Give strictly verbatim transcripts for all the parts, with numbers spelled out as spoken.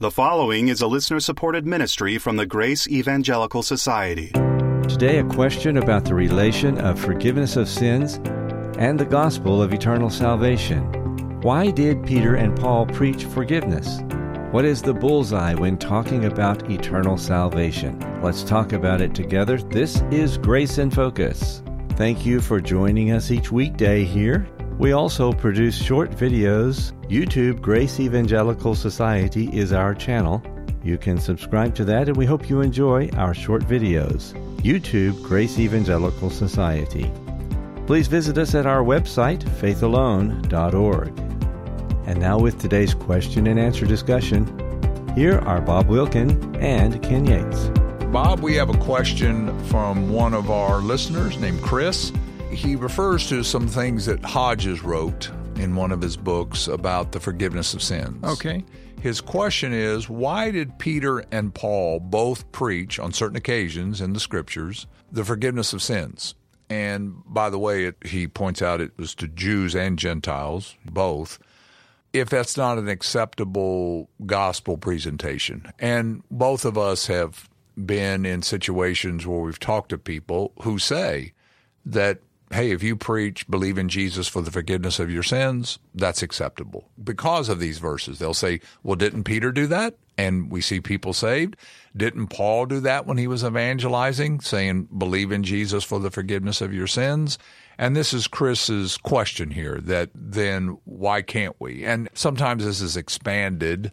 The following is a listener-supported ministry from the Grace Evangelical Society. Today, a question about the relation of forgiveness of sins and the gospel of eternal salvation. Why did Peter and Paul preach forgiveness? What is the bullseye when talking about eternal salvation? Let's talk about it together. This is Grace in Focus. Thank you for joining us each weekday here. We also produce short videos. YouTube Grace Evangelical Society is our channel. You can subscribe to that, and we hope you enjoy our short videos. YouTube Grace Evangelical Society. Please visit us at our website, faith alone dot org. And now with today's question and answer discussion, here are Bob Wilkin and Ken Yates. Bob, we have a question from one of our listeners named Chris. He refers to some things that Hodges wrote in one of his books about the forgiveness of sins. Okay. His question is, why did Peter and Paul both preach on certain occasions in the scriptures the forgiveness of sins? And by the way, it, he points out it was to Jews and Gentiles, both, if that's not an acceptable gospel presentation. And both of us have been in situations where we've talked to people who say that, hey, if you preach, believe in Jesus for the forgiveness of your sins, that's acceptable. Because of these verses, they'll say, well, didn't Peter do that? And we see people saved. Didn't Paul do that when he was evangelizing, saying, believe in Jesus for the forgiveness of your sins? And this is Chris's question here, that then why can't we? And sometimes this is expanded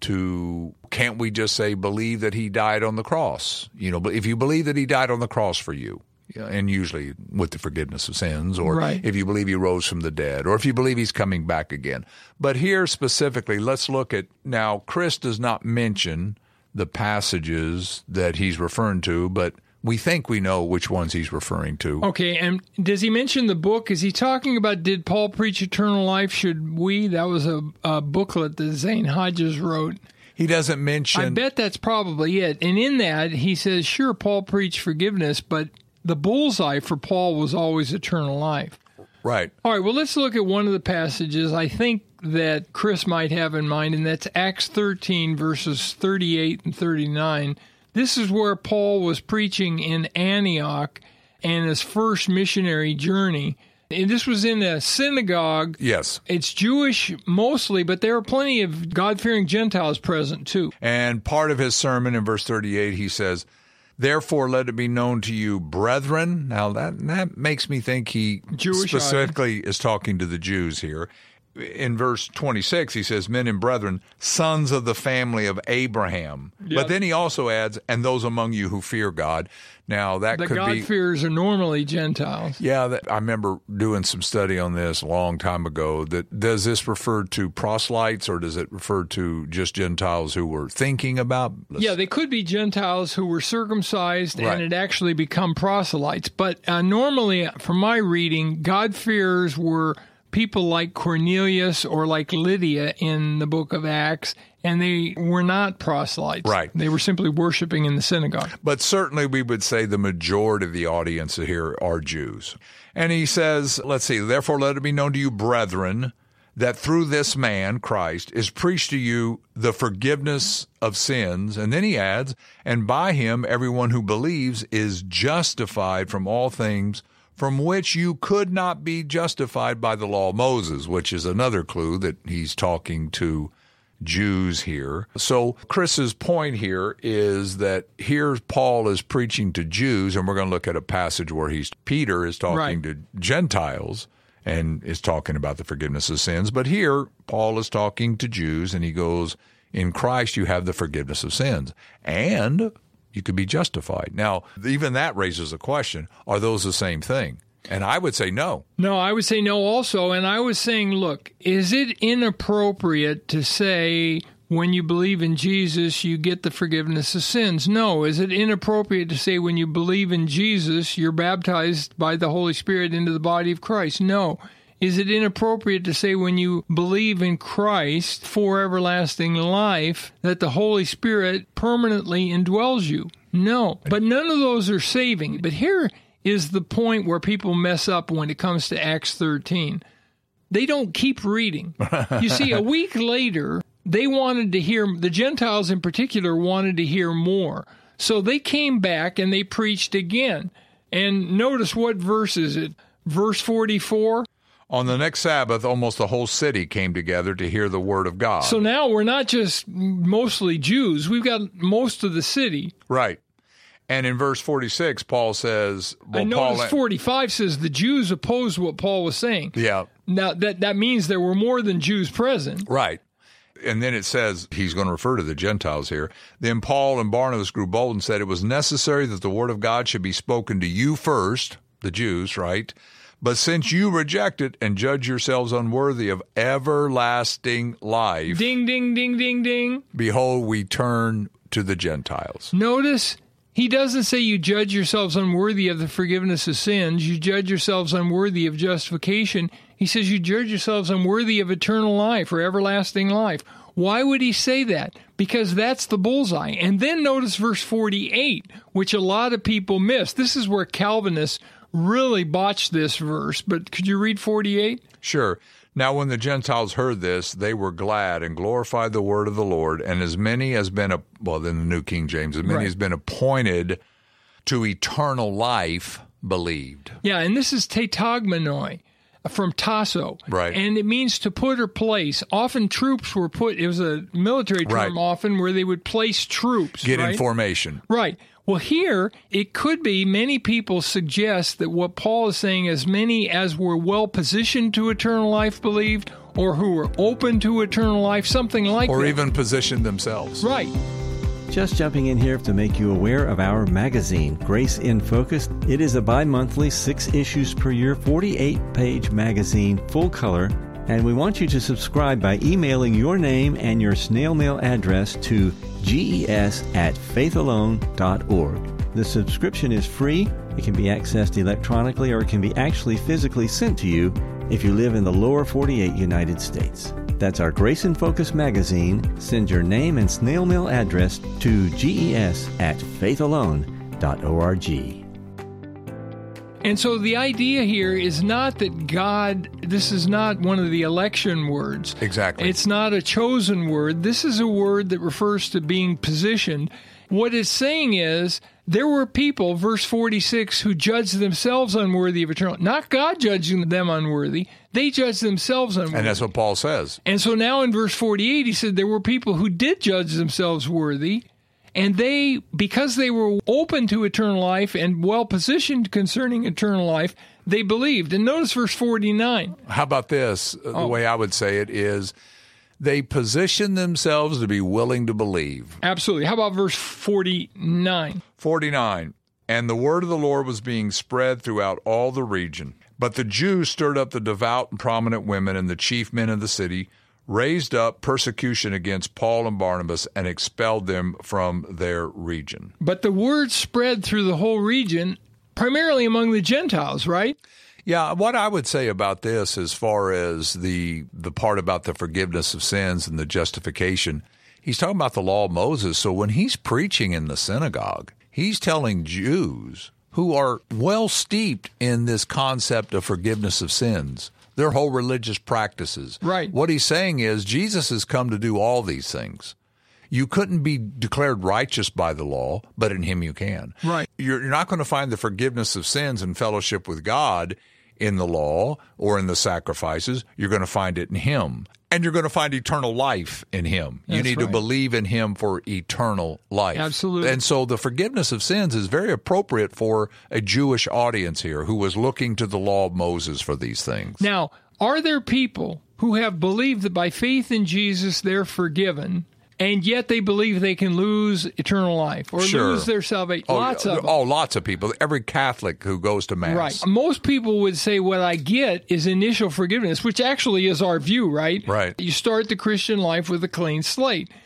to, can't we just say, believe that he died on the cross? You know, but if you believe that he died on the cross for you, and usually with the forgiveness of sins, or right. if you believe he rose from the dead, or if you believe he's coming back again. But here specifically, let's look at, now, Chris does not mention the passages that he's referring to, but we think we know which ones he's referring to. Okay, and does he mention the book? Is he talking about, did Paul preach eternal life? Should we? That was a, a booklet that Zane Hodges wrote. He doesn't mention... I bet that's probably it. And in that, he says, sure, Paul preached forgiveness, but the bullseye for Paul was always eternal life. Right. All right, well, let's look at one of the passages I think that Chris might have in mind, and that's Acts thirteen, verses thirty-eight and thirty-nine. This is where Paul was preaching in Antioch and his first missionary journey. And this was in a synagogue. Yes. It's Jewish mostly, but there are plenty of God-fearing Gentiles present too. And part of his sermon in verse thirty-eight, he says, therefore, let it be known to you, brethren. Now, that that makes me think he Jewish specifically is talking to the Jews here. In verse twenty-six, he says, men and brethren, sons of the family of Abraham. Yep. But then he also adds, and those among you who fear God. Now, that the could be... The God-fearers are normally Gentiles. Yeah, that, I remember doing some study on this a long time ago. That does this refer to proselytes, or does it refer to just Gentiles who were thinking about? Yeah, they could be Gentiles who were circumcised Right. and had actually become proselytes. But uh, normally, from my reading, God-fearers were people like Cornelius or like Lydia in the book of Acts, and they were not proselytes. Right. They were simply worshiping in the synagogue. But certainly we would say the majority of the audience here are Jews. And he says, let's see, therefore let it be known to you, brethren, that through this man, Christ, is preached to you the forgiveness of sins. And then he adds, and by him everyone who believes is justified from all things from which you could not be justified by the law of Moses, which is another clue that he's talking to Jews here. So Chris's point here is that here Paul is preaching to Jews, and we're going to look at a passage where he's Peter is talking Right. to Gentiles and is talking about the forgiveness of sins. But here Paul is talking to Jews, and he goes, in Christ you have the forgiveness of sins, and you could be justified. Now, even that raises a question, are those the same thing? And I would say no. No, I would say no also. And I was saying, look, is it inappropriate to say when you believe in Jesus, you get the forgiveness of sins? No. Is it inappropriate to say when you believe in Jesus, you're baptized by the Holy Spirit into the body of Christ? No. Is it inappropriate to say when you believe in Christ for everlasting life that the Holy Spirit permanently indwells you? No. But none of those are saving. But here is the point where people mess up when it comes to Acts thirteen. They don't keep reading. You see, a week later, they wanted to hear, the Gentiles in particular wanted to hear more. So they came back and they preached again. And notice what verse is it? Verse forty-four. On the next Sabbath, almost the whole city came together to hear the word of God. So now we're not just mostly Jews. We've got most of the city. Right. And in verse forty-six, Paul says... Well, I notice Paul, forty-five says the Jews opposed what Paul was saying. Yeah. Now, that, that means there were more than Jews present. Right. And then it says, he's going to refer to the Gentiles here. Then Paul and Barnabas grew bold and said, it was necessary that the word of God should be spoken to you first, the Jews, right? But since you reject it and judge yourselves unworthy of everlasting life, Ding, ding, ding, ding, ding. behold, we turn to the Gentiles. Notice he doesn't say you judge yourselves unworthy of the forgiveness of sins. You judge yourselves unworthy of justification. He says you judge yourselves unworthy of eternal life or everlasting life. Why would he say that? Because that's the bullseye. And then notice verse forty-eight, which a lot of people miss. This is where Calvinists really botched this verse. But could you read forty-eight? Sure. Now when the Gentiles heard this, they were glad and glorified the word of the Lord. And as many as been, a, well, in the New King James, as many Right. as been appointed to eternal life believed. Yeah, and this is tetagmenoi from tasso. Right. And it means to put or place. Often troops were put, it was a military term Right. often where they would place troops. Get right? in formation. Right. Well, here, it could be many people suggest that what Paul is saying, as many as were well positioned to eternal life believed, or who were open to eternal life, something like Or that. even positioned themselves. Right. Just jumping in here to make you aware of our magazine, Grace in Focus. It is a bi-monthly, six issues per year, forty-eight page magazine, full color, and we want you to subscribe by emailing your name and your snail mail address to ges at faithalone dot org. The subscription is free. It can be accessed electronically or it can be actually physically sent to you if you live in the lower forty-eight United States. That's our Grace in Focus magazine. Send your name and snail mail address to ges at faithalone dot org. And so the idea here is not that God, this is not one of the election words. Exactly. It's not a chosen word. This is a word that refers to being positioned. What it's saying is there were people, verse forty-six, who judged themselves unworthy of eternal, not God judging them unworthy. They judged themselves unworthy. And that's what Paul says. And so now in verse forty-eight, he said there were people who did judge themselves worthy, and they, because they were open to eternal life and well positioned concerning eternal life, they believed. And notice verse forty-nine. How about this? The Oh. way I would say it is they position themselves to be willing to believe. Absolutely. How about verse forty-nine? forty-nine. And the word of the Lord was being spread throughout all the region. But the Jews stirred up the devout and prominent women and the chief men of the city, raised up persecution against Paul and Barnabas, and expelled them from their region. But the word spread through the whole region, primarily among the Gentiles, right? Yeah, what I would say about this as far as the the part about the forgiveness of sins and the justification, he's talking about the law of Moses. So when he's preaching in the synagogue, he's telling Jews who are well steeped in this concept of forgiveness of sins, their whole religious practices. Right. What he's saying is Jesus has come to do all these things. You couldn't be declared righteous by the law, but in him you can. Right. You're, you're not going to find the forgiveness of sins and fellowship with God in the law or in the sacrifices. You're going to find it in him. And you're going to find eternal life in him. You That's need to right. believe in him for eternal life. Absolutely. And so the forgiveness of sins is very appropriate for a Jewish audience here who was looking to the law of Moses for these things. Now, are there people who have believed that by faith in Jesus they're forgiven, and yet they believe they can lose eternal life or Sure. lose their salvation? Oh, Lots of them. Oh, lots of people. Every Catholic who goes to Mass. Right. Most people would say what I get is initial forgiveness, which actually is our view, right? Right. You start the Christian life with a clean slate.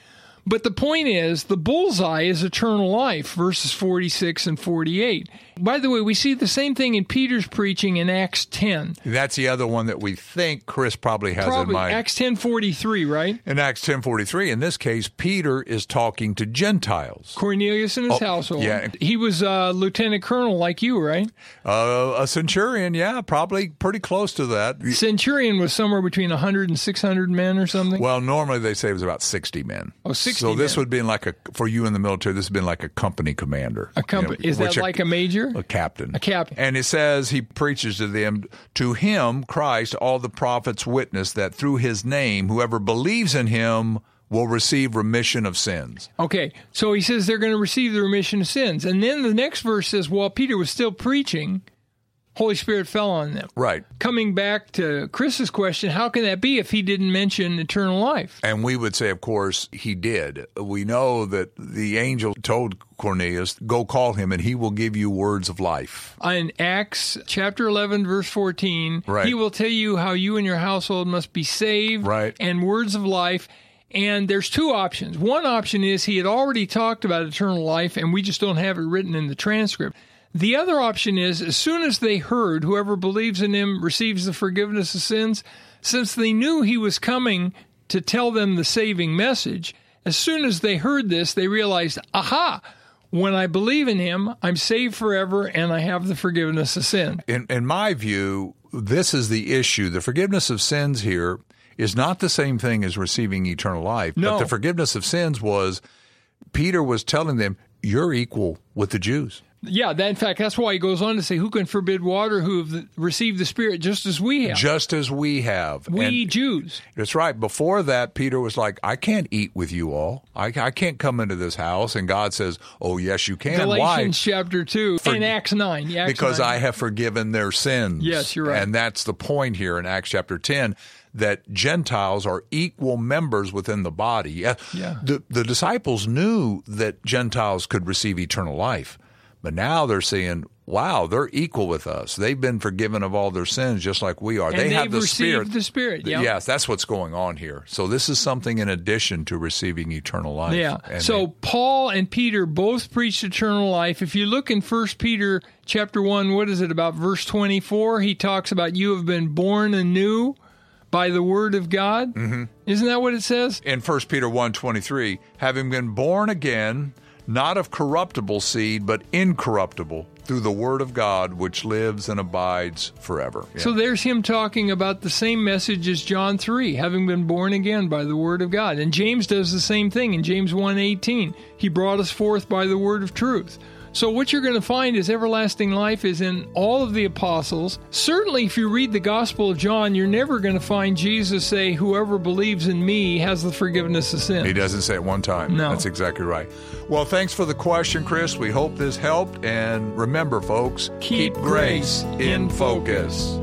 But the point is, the bullseye is eternal life, verses forty-six and forty-eight. By the way, we see the same thing in Peter's preaching in Acts ten. That's the other one that we think Chris probably has Probably in mind. Acts ten forty-three, right? In Acts ten forty-three, in this case, Peter is talking to Gentiles. Cornelius and his Oh, household. yeah. He was a lieutenant colonel like you, right? Uh, a centurion, yeah, probably pretty close to that. Centurion was somewhere between one hundred and six hundred men or something. Well, normally they say it was about sixty men. Oh, sixty So this men. would have been like a, for you in the military, this would have been like a company commander. A company. You know, is that which like a major? A captain. A captain. And it says he preaches to them, to him, Christ, all the prophets witness that through his name, whoever believes in him will receive remission of sins. Okay, so he says they're going to receive the remission of sins. And then the next verse says, while Peter was still preaching, Holy Spirit fell on them. Right. Coming back to Chris's question, how can that be if he didn't mention eternal life? And we would say, of course, he did. We know that the angel told Cornelius, go call him and he will give you words of life. In Acts chapter eleven, verse fourteen, Right. he will tell you how you and your household must be saved, Right. and words of life. And there's two options. One option is he had already talked about eternal life, and we just don't have it written in the transcript. The other option is, as soon as they heard, whoever believes in him receives the forgiveness of sins, since they knew he was coming to tell them the saving message, as soon as they heard this, they realized, aha, when I believe in him, I'm saved forever, and I have the forgiveness of sin. In, in my view, this is the issue. The forgiveness of sins here is not the same thing as receiving eternal life. No. But the forgiveness of sins was, Peter was telling them, you're equal with the Jews. Yeah, that, in fact, that's why he goes on to say, who can forbid water who have received the Spirit just as we have? Just as we have. We And Jews. that's right. Before that, Peter was like, I can't eat with you all. I, I can't come into this house. And God says, oh, yes, you can. Galatians Why? chapter two For- and Acts nine. Yeah, Acts Because nine. I have forgiven their sins. Yes, you're right. And that's the point here in Acts chapter ten, that Gentiles are equal members within the body. Yeah. Yeah. The, the disciples knew that Gentiles could receive eternal life. But now they're saying, wow, they're equal with us. They've been forgiven of all their sins just like we are. And they have they've the received Spirit. the Spirit, yeah. Yes, that's what's going on here. So this is something in addition to receiving eternal life. Yeah. And So they- Paul and Peter both preached eternal life. If you look in First Peter chapter one, what is it, about verse twenty-four? He talks about you have been born anew by the word of God. Mm-hmm. Isn't that what it says? in First Peter one twenty-three, having been born again, not of corruptible seed, but incorruptible, through the word of God, which lives and abides forever. Yeah. So there's him talking about the same message as John three, having been born again by the word of God. And James does the same thing in James one eighteen. He brought us forth by the word of truth. So what you're going to find is everlasting life is in all of the apostles. Certainly, if you read the Gospel of John, you're never going to find Jesus say, whoever believes in me has the forgiveness of sin. He doesn't say it one time. No. That's exactly right. Well, thanks for the question, Chris. We hope this helped. And remember, folks, Keep grace in focus.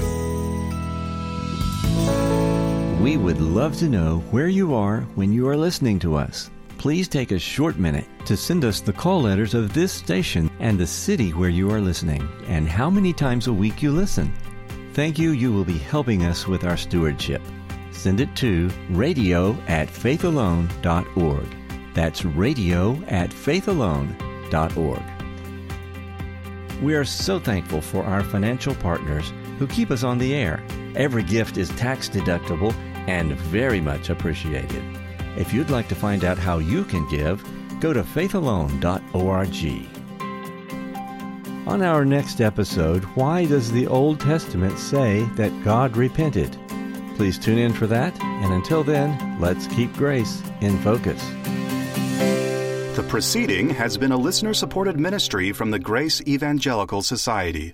We would love to know where you are when you are listening to us. Please take a short minute to send us the call letters of this station and the city where you are listening and how many times a week you listen. Thank you. You will be helping us with our stewardship. Send it to radio at faithalone dot org. That's radio at faithalone dot org. We are so thankful for our financial partners who keep us on the air. Every gift is tax deductible and very much appreciated. If you'd like to find out how you can give, go to faith alone dot org. On our next episode, why does the Old Testament say that God repented? Please tune in for that, and until then, let's keep grace in focus. The proceeding has been a listener-supported ministry from the Grace Evangelical Society.